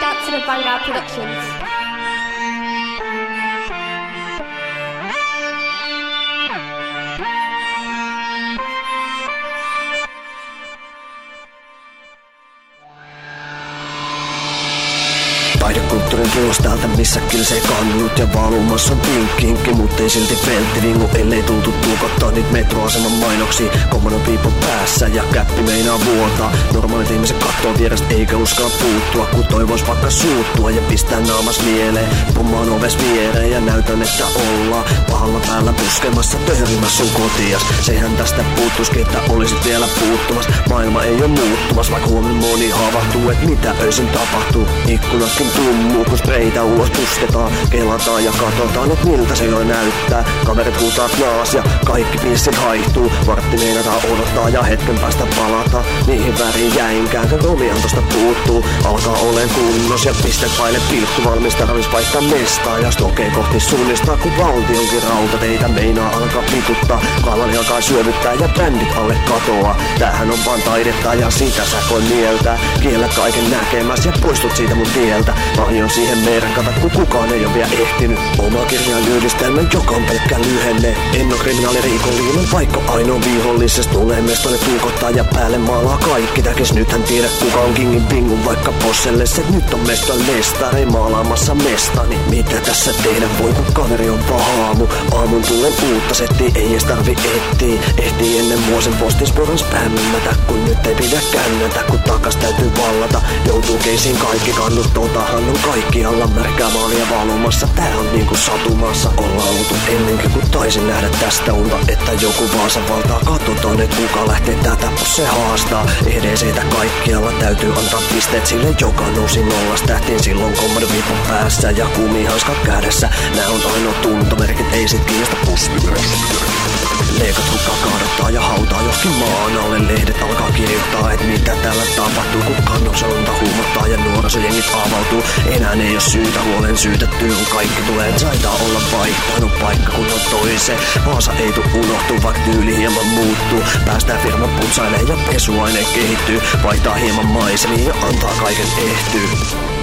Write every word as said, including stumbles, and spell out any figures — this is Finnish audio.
out to the Vanguard Productions. Taidekulttuurin tulos täältä missä kilsee kannut ja valumassa on pinkkinkki, mut ei silti velttivingu, ellei tultu tuukottaa niitä metroaseman mainoksia. Common people päässä ja käppi meinaa vuotaa. Normaalit ihmiset kattoo vierestä eikä uskalla puuttua, kun toivois vaikka suuttua ja pistää naamas mieleen. Pommaan oves viereen ja näytän, että ollaan pahalla päällä puskemassa töhrimässä sun kotias. Sehän tästä puuttuski, että olisit vielä puuttumas. Maailma ei oo muuttumas, vaikka huomenna moni havahtuu, et mitä öisin tapahtuu. Ikkunatkin tummuu, kun spreitä ulos pusketaan. Kelataan ja katsotaan, et miltä se jo näyttää. Kaverit huutaa naas ja kaikki pissit haihtuu. Vartti meinataan odottaa ja hetken päästä palata. Niihin väriin jäinkään, kun romiantosta puuttuu. Alkaa olen kunnos ja pistet vaille pilkku. Valmis tarvis vaihtaa mestaa ja stokee kohti suunnistaa. Kun valtionkin rautateitä meinaa alkaa vituttaa. Kaavali alkaa syövyttää ja brändit alle katoaa. Tämähän on vaan taidetta ja sitä sä koin mieltää. Kiellä kaiken näkemäs ja poistut siitä mun tieltä. Mä aion siihen merkata, kun kukaan ei oo vielä ehtinyt. Oma kirjan yhdistelmä, joka on pelkkä lyhenne. En oo kriminaalirikollinen, vaikka ainoa vihollisesta tulee mestolle tuukottaa ja päälle maalaa kaikki. Täkis nythän tiedä kuka on kingin pingun, vaikka posselle se nyt on mestan mestari maalaamassa mestani. Mitä tässä tehdä voi, kun kaveri on pahaamu. Aamun tullen uutta settiä, ei ees tarvi etsiä. Ehtii ennen vuosen postinsporan spämmätä, kun nyt ei pidä kännätä, kun takas täytyy vallata. Joutuu keisiin kaikki kannut, totahan on kaikkialla märkää maalia valumassa. Tää on niinku satumassa, ollaan oltu ennenkin kun taisin nähdä tästä unta, että joku Vaasan valtaa. Katsotaan, et kuka lähtee tätä, kun se haastaa. E D C:tä kaikkialla täytyy antaa pisteet sille, joka nousi nollas tähtiin silloin kommodon viipon päässä ja kumihanska kädessä. Nää on ainoa tuntomerkit, ei sit kiinnosta puspyörä. Leikat hukkaa kaadottaa ja hautaa joskin maan alle. Lehdet alkaa kirjoittaa, et mitä täällä tapahtuu, kun kannokselunta huumottaa ja nuorisojengit avautuu. Enää ei oo syytä huolen syytettyä, kun kaikki tulee. Taitaa olla vaihtanut paikka kun on toiseen. Vaasa ei tuu unohtuu, vaikka tyyli hieman muuttuu. Päästään firma putsailee ja pesuaine kehittyy. Vaihtaa hieman maisemia ja antaa kaiken ehtyy.